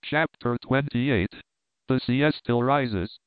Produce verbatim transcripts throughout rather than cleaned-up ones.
Chapter twenty-eight. The Siesta Still Rises.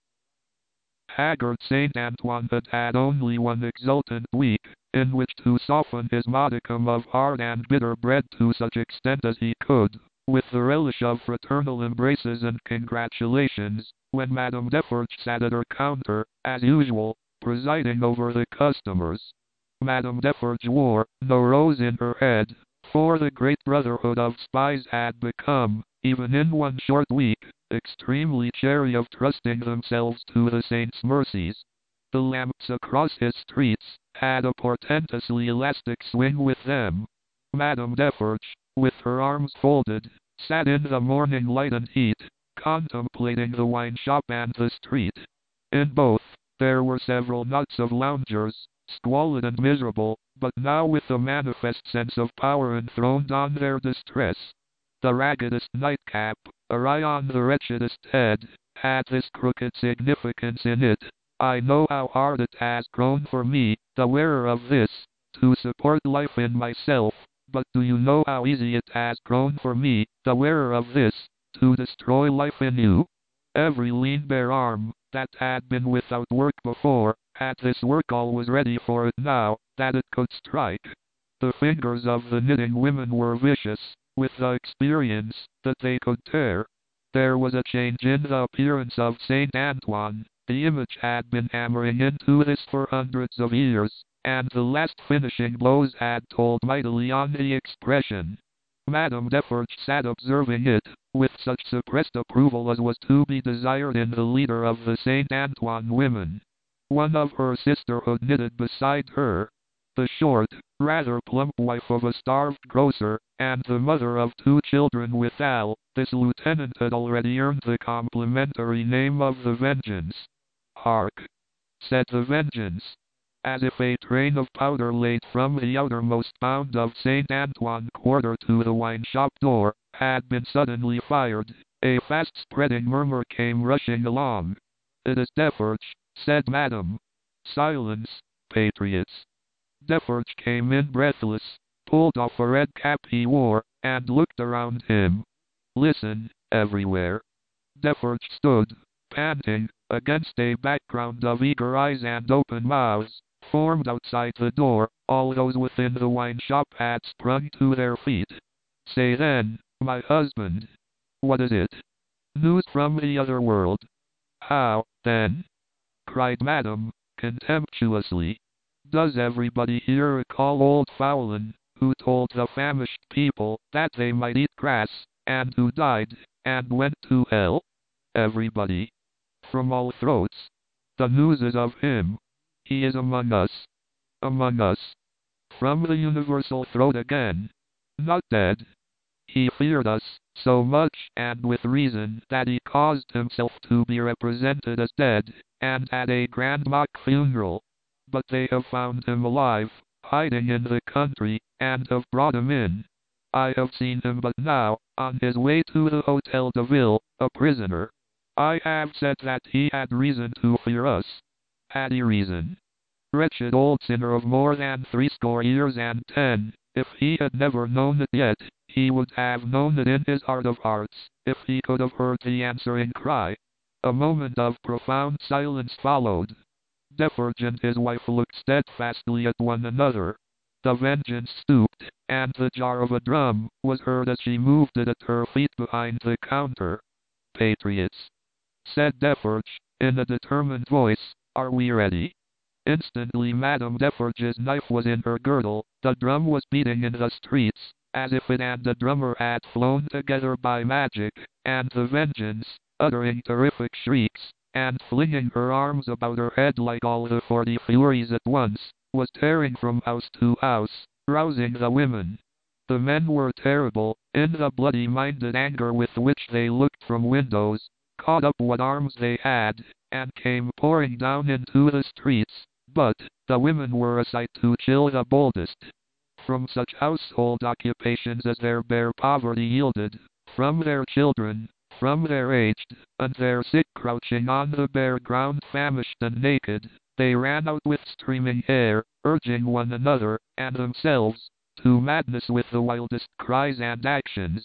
Haggard Saint Antoine had had only one exultant week, in which to soften his modicum of hard and bitter bread to such extent as he could, with the relish of fraternal embraces and congratulations, when Madame Defarge sat at her counter, as usual, presiding over the customers. Madame Defarge wore no rose in her head, for the great brotherhood of spies had become, even in one short week, extremely chary of trusting themselves to the saint's mercies. The lamps across his streets had a portentously elastic swing with them. Madame Defarge, with her arms folded, sat in the morning light and heat, contemplating the wine shop and the street. In both, there were several knots of loungers, squalid and miserable, but now with a manifest sense of power enthroned on their distress. The raggedest nightcap, awry on the wretchedest head, had this crooked significance in it: I know how hard it has grown for me, the wearer of this, to support life in myself, but do you know how easy it has grown for me, the wearer of this, to destroy life in you? Every lean bare arm, that had been without work before, had this work always ready for it now, that it could strike. The fingers of the knitting women were vicious, with the experience that they could tear. There was a change in the appearance of Saint Antoine. The image had been hammering into this for hundreds of years, and the last finishing blows had told mightily on the expression. Madame Defarge sat observing it, with such suppressed approval as was to be desired in the leader of the Saint Antoine women. One of her sisterhood knitted beside her. The short, rather plump wife of a starved grocer, and the mother of two children with Al, this lieutenant had already earned the complimentary name of the Vengeance. "Hark!" said the Vengeance. As if a train of powder laid from the outermost bound of Saint Antoine Quarter to the wine shop door, had been suddenly fired, a fast-spreading murmur came rushing along. "It is Defarge," said Madame. "Silence, patriots." Defarge came in breathless, pulled off a red cap he wore, and looked around him. Listen, everywhere. Defarge stood, panting, against a background of eager eyes and open mouths, formed outside the door. All those within the wine shop had sprung to their feet. "Say then, my husband. What is it? News from the other world?" "How, then?" cried Madame, contemptuously. "Does everybody here recall old Fowlin, who told the famished people that they might eat grass, and who died, and went to hell? Everybody. From all throats. The news is of him. He is among us. Among us. From the universal throat again. Not dead. He feared us so much, and with reason, that he caused himself to be represented as dead, and had a grand mock funeral. But they have found him alive, hiding in the country, and have brought him in. I have seen him but now, on his way to the Hotel de Ville, a prisoner. I have said that he had reason to fear us. Had he reason? Wretched old sinner of more than threescore years and ten, if he had never known it yet, he would have known it in his heart of hearts, if he could have heard the answering cry. A moment of profound silence followed. Defarge and his wife looked steadfastly at one another. The Vengeance stooped, and the jar of a drum was heard as she moved it at her feet behind the counter. "Patriots," said Defarge, in a determined voice, "are we ready?" Instantly Madame Defarge's knife was in her girdle. The drum was beating in the streets, as if it and the drummer had flown together by magic, and the Vengeance, uttering terrific shrieks, and flinging her arms about her head like all the forty Furies at once, was tearing from house to house, rousing the women. The men were terrible, in the bloody-minded anger with which they looked from windows, caught up what arms they had, and came pouring down into the streets, but the women were a sight to chill the boldest. From such household occupations as their bare poverty yielded, from their children, from their aged, and their sick crouching on the bare ground famished and naked, they ran out with streaming hair, urging one another, and themselves, to madness with the wildest cries and actions.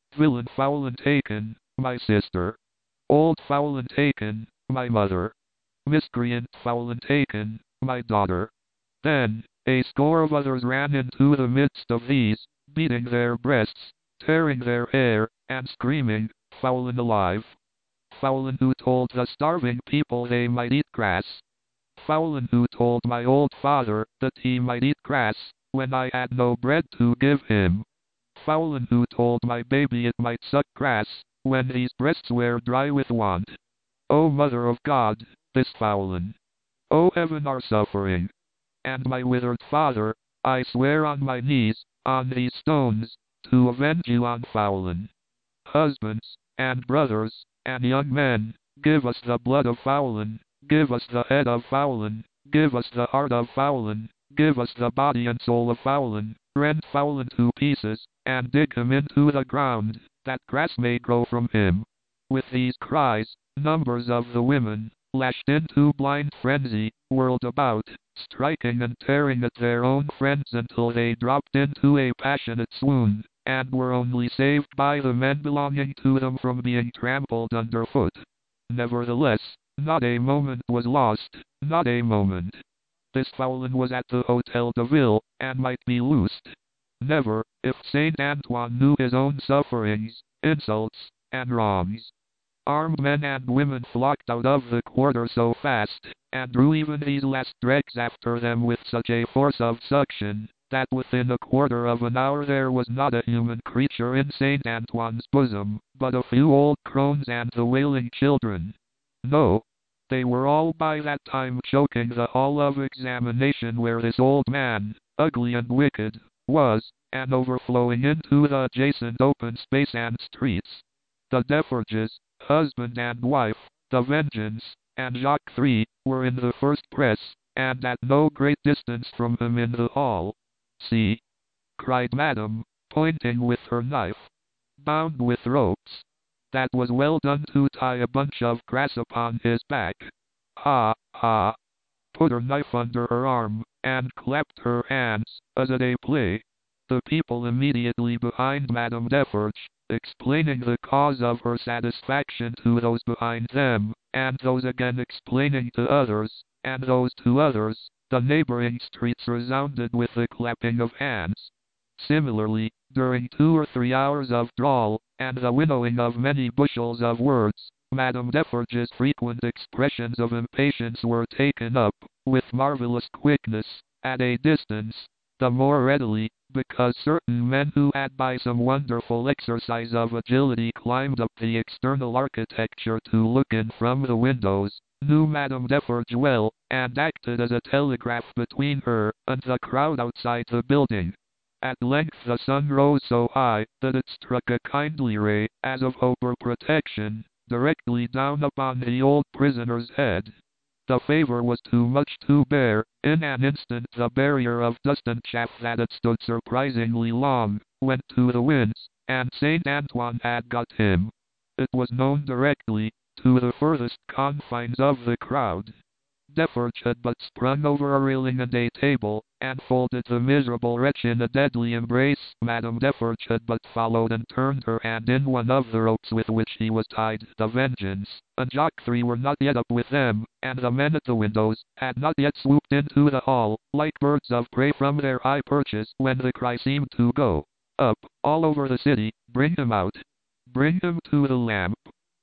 Villain Fowlin taken, my sister. Old Fowlin taken, my mother. Miscreant Fowlin taken, my daughter. Then, a score of others ran into the midst of these, beating their breasts, tearing their hair, and screaming, Fowlin alive. Fowlin who told the starving people they might eat grass. Fowlin who told my old father that he might eat grass, when I had no bread to give him. Fowlin who told my baby it might suck grass, when these breasts were dry with want. O Mother of God, this Fowlin. O heaven our suffering. And my withered father, I swear on my knees, on these stones, to avenge you on Fowlin. Husbands, and brothers, and young men, give us the blood of Fowlin, give us the head of Fowlin, give us the heart of Fowlin, give us the body and soul of Fowlin, rend Fowlin to pieces, and dig him into the ground, that grass may grow from him. With these cries, numbers of the women, lashed into blind frenzy, whirled about, striking and tearing at their own friends until they dropped into a passionate swoon, and were only saved by the men belonging to them from being trampled underfoot. Nevertheless, not a moment was lost, not a moment. This Fowlin was at the Hotel de Ville, and might be loosed. Never, if Saint Antoine knew his own sufferings, insults, and wrongs. Armed men and women flocked out of the quarter so fast, and drew even these last dregs after them with such a force of suction, that within a quarter of an hour there was not a human creature in Saint Antoine's bosom, but a few old crones and the wailing children. No, they were all by that time choking the hall of examination where this old man, ugly and wicked, was, and overflowing into the adjacent open space and streets. The Defarges, husband and wife, the Vengeance, and Jacques Three, were in the first press, and at no great distance from him in the hall. See, cried Madame, pointing with her knife, bound with ropes. That was well done to tie a bunch of grass upon his back. Ha, ha. Put her knife under her arm, and clapped her hands, as at a play. The people immediately behind Madame Defarge, explaining the cause of her satisfaction to those behind them, and those again explaining to others, and those to others, the neighboring streets resounded with the clapping of hands. Similarly, during two or three hours of drawl, and the winnowing of many bushels of words, Madame Defarge's frequent expressions of impatience were taken up, with marvelous quickness, at a distance, the more readily, because certain men who had by some wonderful exercise of agility climbed up the external architecture to look in from the windows, knew Madame Defarge well, and acted as a telegraph between her and the crowd outside the building. At length the sun rose so high that it struck a kindly ray, as of hope or protection, directly down upon the old prisoner's head. The favor was too much to bear. In an instant the barrier of dust and chaff that had stood surprisingly long, went to the winds, and Saint Antoine had got him. It was known directly, to the furthest confines of the crowd. Defarge had but sprung over a railing and a table, and folded the miserable wretch in a deadly embrace. Madame Defarge had but followed and turned her hand in one of the ropes with which he was tied. The Vengeance and Jacques Three were not yet up with them, and the men at the windows had not yet swooped into the hall, like birds of prey from their high perches, when the cry seemed to go up all over the city, "Bring him out! Bring him to the lamp!"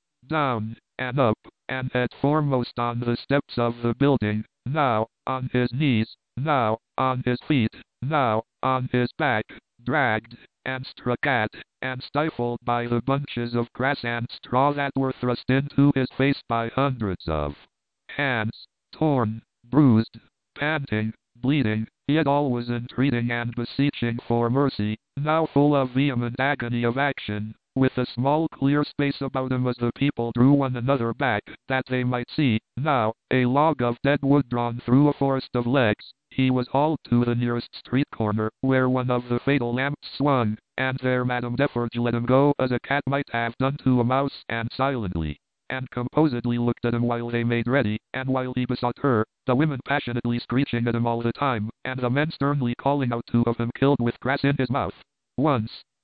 Down, and up, and head foremost on the steps of the building, now on his knees, now on his feet, now on his back, dragged, and struck at, and stifled by the bunches of grass and straw that were thrust into his face by hundreds of hands, torn, bruised, panting, bleeding, yet always entreating and beseeching for mercy, now full of vehement agony of action, with a small clear space about him as the people drew one another back, that they might see, now, a log of dead wood drawn through a forest of legs. He was hauled to the nearest street corner, where one of the fatal lamps swung, and there Madame Defarge let him go as a cat might have done to a mouse, and silently and composedly looked at him while they made ready, and while he besought her, the women passionately screeching at him all the time, and the men sternly calling out to have him killed with grass in his mouth. Once,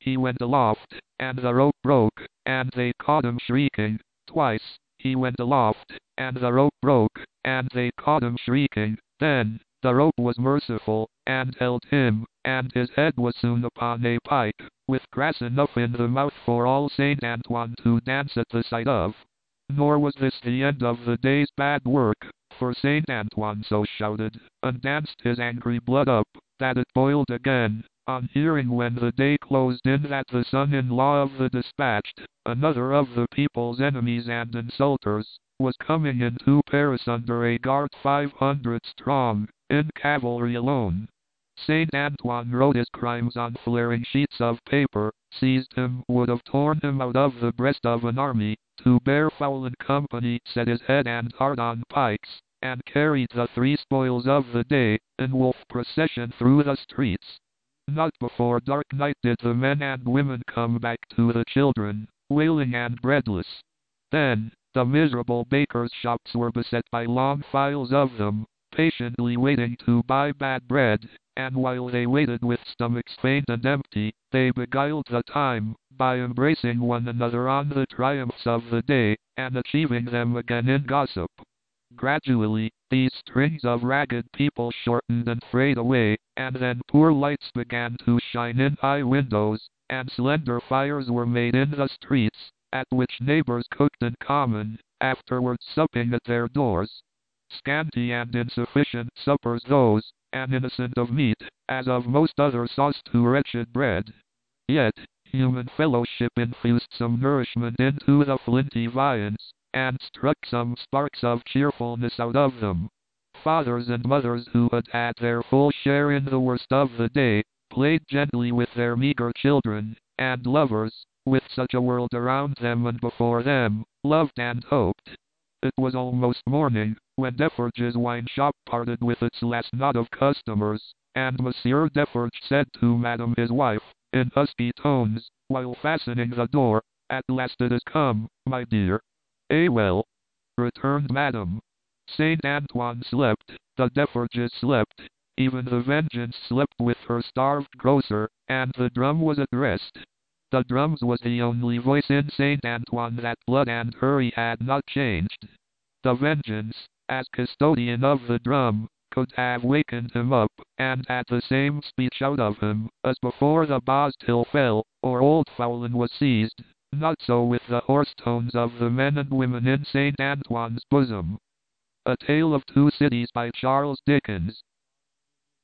he went aloft, and the rope broke, and they caught him shrieking. Twice, he went aloft, and the rope broke, and they caught him shrieking. Then, the rope was merciful, and held him, and his head was soon upon a pike, with grass enough in the mouth for all Saint Antoine to dance at the sight of. Nor was this the end of the day's bad work, for Saint Antoine so shouted, and danced his angry blood up, that it boiled again, on hearing when the day closed in that the son-in-law of the dispatched, another of the people's enemies and insulters, was coming into Paris under a guard five hundred strong, in cavalry alone. Saint Antoine wrote his crimes on flaring sheets of paper, seized him, would have torn him out of the breast of an army, to bear foul and company set his head and heart on pikes, and carried the three spoils of the day, in wolf procession through the streets. Not before dark night did the men and women come back to the children, wailing and breadless. Then, the miserable bakers' shops were beset by long files of them, patiently waiting to buy bad bread, and while they waited with stomachs faint and empty, they beguiled the time, by embracing one another on the triumphs of the day, and achieving them again in gossip. Gradually, these strings of ragged people shortened and frayed away, and then poor lights began to shine in high windows, and slender fires were made in the streets, at which neighbors cooked in common, afterwards supping at their doors. Scanty and insufficient suppers those, and innocent of meat, as of most other sauce to wretched bread. Yet, human fellowship infused some nourishment into the flinty viands, and struck some sparks of cheerfulness out of them. Fathers and mothers who had had their full share in the worst of the day, played gently with their meager children, and lovers, with such a world around them and before them, loved and hoped. It was almost morning, when Defarge's wine shop parted with its last knot of customers, and Monsieur Defarge said to Madame his wife, in husky tones, while fastening the door, "At last it has come, my dear." "Eh well," returned Madame. Saint Antoine slept, the Defarges slept, even the Vengeance slept with her starved grocer, and the drum was at rest. The drums was the only voice in Saint Antoine that blood and hurry had not changed. The Vengeance, as custodian of the drum, could have wakened him up, and had the same speech out of him, as before the Bastille fell, or Old Fowlin was seized. Not so with the hoarse tones of the men and women in Saint Antoine's bosom. A Tale of Two Cities by Charles Dickens.